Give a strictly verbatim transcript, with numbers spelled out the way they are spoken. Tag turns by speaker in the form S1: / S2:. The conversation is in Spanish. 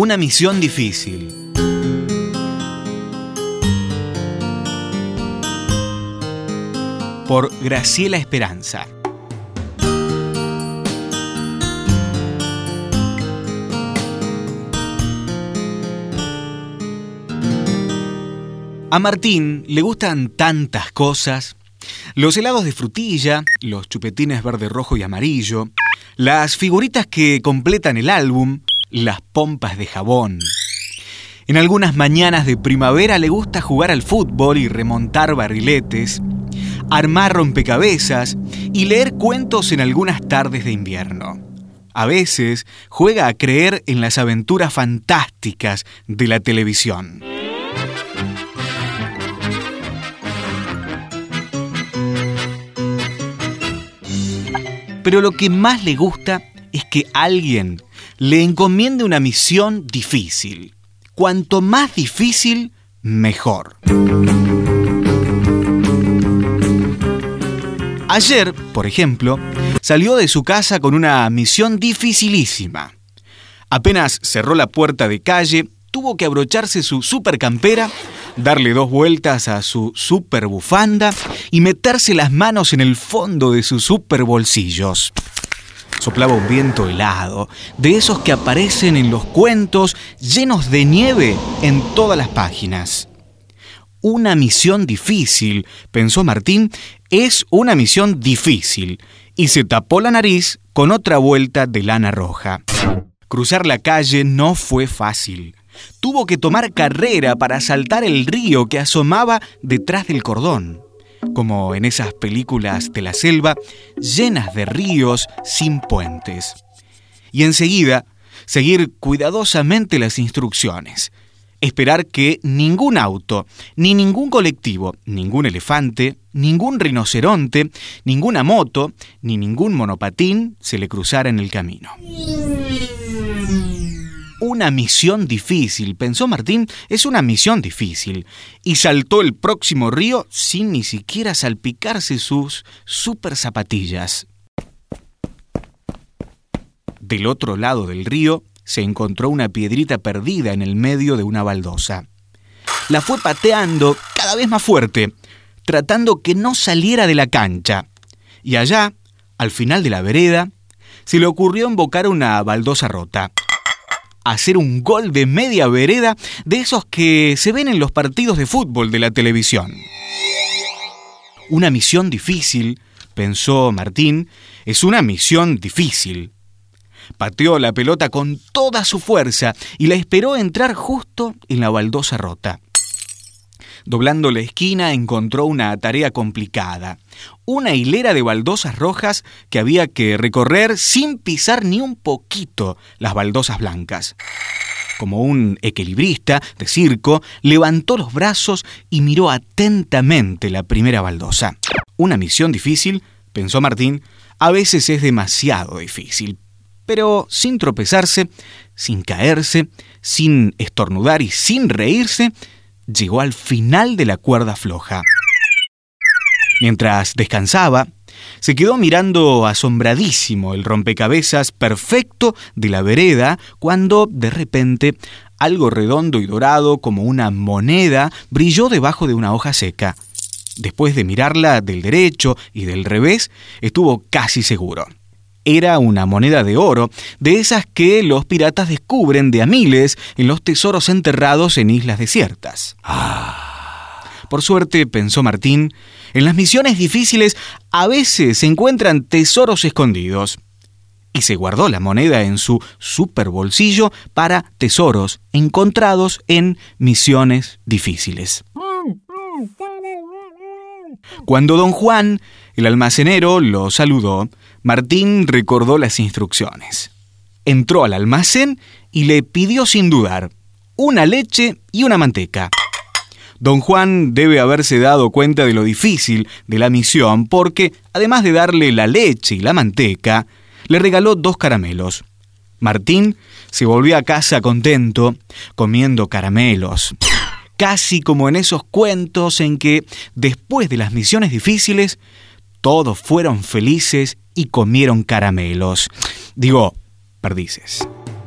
S1: Una misión difícil. Por Graciela Esperanza. A Martín le gustan tantas cosas: los helados de frutilla, los chupetines verde, rojo y amarillo, las figuritas que completan el álbum, las pompas de jabón. En algunas mañanas de primavera le gusta jugar al fútbol y remontar barriletes, armar rompecabezas y leer cuentos en algunas tardes de invierno. A veces juega a creer en las aventuras fantásticas de la televisión. Pero lo que más le gusta es que alguien le encomiende una misión difícil. Cuanto más difícil, mejor. Ayer, por ejemplo, salió de su casa con una misión dificilísima. Apenas cerró la puerta de calle, tuvo que abrocharse su super campera, darle dos vueltas a su super bufanda y meterse las manos en el fondo de sus super bolsillos. Soplaba un viento helado, de esos que aparecen en los cuentos, llenos de nieve en todas las páginas. Una misión difícil, pensó Martín, es una misión difícil, y se tapó la nariz con otra vuelta de lana roja. Cruzar la calle no fue fácil. Tuvo que tomar carrera para saltar el río que asomaba detrás del cordón, como en esas películas de la selva llenas de ríos sin puentes. Y enseguida, seguir cuidadosamente las instrucciones. Esperar que ningún auto, ni ningún colectivo, ningún elefante, ningún rinoceronte, ninguna moto, ni ningún monopatín se le cruzara en el camino. Una misión difícil, pensó Martín, es una misión difícil. Y saltó el próximo río sin ni siquiera salpicarse sus super zapatillas. Del otro lado del río se encontró una piedrita perdida en el medio de una baldosa. La fue pateando cada vez más fuerte, tratando que no saliera de la cancha. Y allá, al final de la vereda, se le ocurrió invocar una baldosa rota. Hacer un gol de media vereda de esos que se ven en los partidos de fútbol de la televisión. Una misión difícil, pensó Martín, es una misión difícil. Pateó la pelota con toda su fuerza y la esperó entrar justo en la baldosa rota. Doblando la esquina encontró una tarea complicada. Una hilera de baldosas rojas que había que recorrer sin pisar ni un poquito las baldosas blancas. Como un equilibrista de circo, levantó los brazos y miró atentamente la primera baldosa. Una misión difícil, pensó Martín, a veces es demasiado difícil. Pero sin tropezarse, sin caerse, sin estornudar y sin reírse, llegó al final de la cuerda floja. Mientras descansaba, se quedó mirando asombradísimo el rompecabezas perfecto de la vereda cuando, de repente, algo redondo y dorado como una moneda brilló debajo de una hoja seca. Después de mirarla del derecho y del revés, estuvo casi seguro. Era una moneda de oro, de esas que los piratas descubren de a miles en los tesoros enterrados en islas desiertas. Ah. Por suerte, pensó Martín, en las misiones difíciles a veces se encuentran tesoros escondidos. Y se guardó la moneda en su super bolsillo para tesoros encontrados en misiones difíciles. Cuando don Juan, el almacenero, lo saludó, Martín recordó las instrucciones. Entró al almacén y le pidió sin dudar una leche y una manteca. Don Juan debe haberse dado cuenta de lo difícil de la misión porque, además de darle la leche y la manteca, le regaló dos caramelos. Martín se volvió a casa contento, comiendo caramelos. Casi como en esos cuentos en que, después de las misiones difíciles, todos fueron felices y comieron caramelos. Digo, perdices.